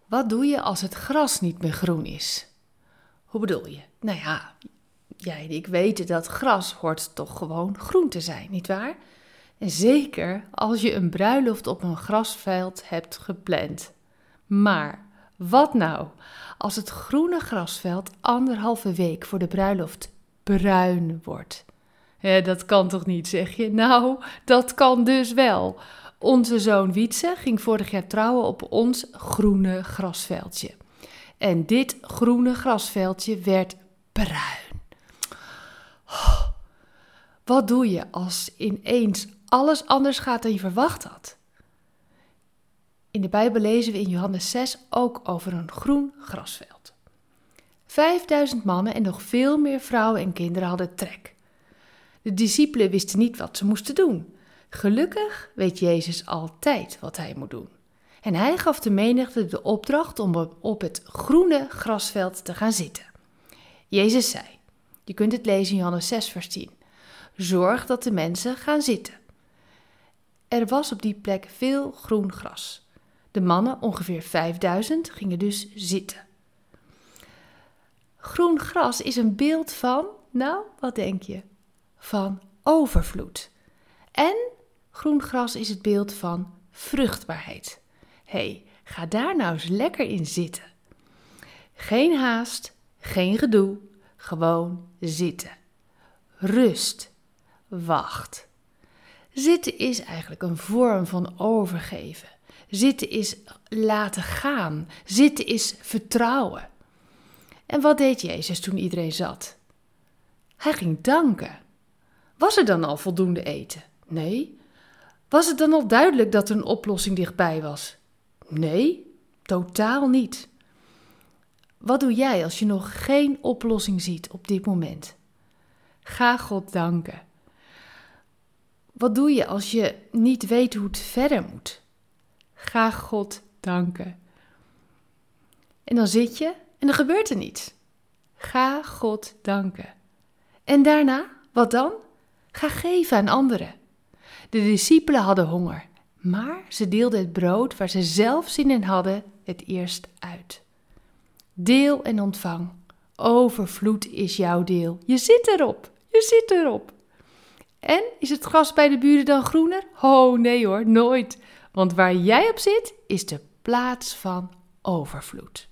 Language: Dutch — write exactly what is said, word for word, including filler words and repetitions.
Wat doe je als het gras niet meer groen is? Hoe bedoel je? Nou ja, jij en ik weten dat gras hoort toch gewoon groen te zijn, nietwaar? En zeker als je een bruiloft op een grasveld hebt gepland. Maar wat nou als het groene grasveld anderhalve week voor de bruiloft bruin wordt? Ja, dat kan toch niet, zeg je? Nou, dat kan dus wel. Onze zoon Wietse ging vorig jaar trouwen op ons groene grasveldje. En dit groene grasveldje werd bruin. Oh, wat doe je als ineens alles anders gaat dan je verwacht had? In de Bijbel lezen we in Johannes zes ook over een groen grasveld. Vijfduizend mannen en nog veel meer vrouwen en kinderen hadden trek. De discipelen wisten niet wat ze moesten doen. Gelukkig weet Jezus altijd wat hij moet doen. En hij gaf de menigte de opdracht om op het groene grasveld te gaan zitten. Jezus zei, je kunt het lezen in Johannes zes vers tien. Zorg dat de mensen gaan zitten. Er was op die plek veel groen gras. De mannen, ongeveer vijfduizend, gingen dus zitten. Groen gras is een beeld van, nou, wat denk je? Van overvloed. En groen gras is het beeld van vruchtbaarheid. Hé, hey, ga daar nou eens lekker in zitten. Geen haast, geen gedoe, gewoon zitten. Rust, wacht. Zitten is eigenlijk een vorm van overgeven. Zitten is laten gaan. Zitten is vertrouwen. En wat deed Jezus toen iedereen zat? Hij ging danken. Was er dan al voldoende eten? Nee. Was het dan al duidelijk dat er een oplossing dichtbij was? Nee, totaal niet. Wat doe jij als je nog geen oplossing ziet op dit moment? Ga God danken. Wat doe je als je niet weet hoe het verder moet? Ga God danken. En dan zit je en er gebeurt er niets. Ga God danken. En daarna, wat dan? Ga geven aan anderen. De discipelen hadden honger, maar ze deelden het brood waar ze zelf zin in hadden het eerst uit. Deel en ontvang. Overvloed is jouw deel. Je zit erop. Je zit erop. En is het gras bij de buren dan groener? Oh nee hoor, nooit. Want waar jij op zit is de plaats van overvloed.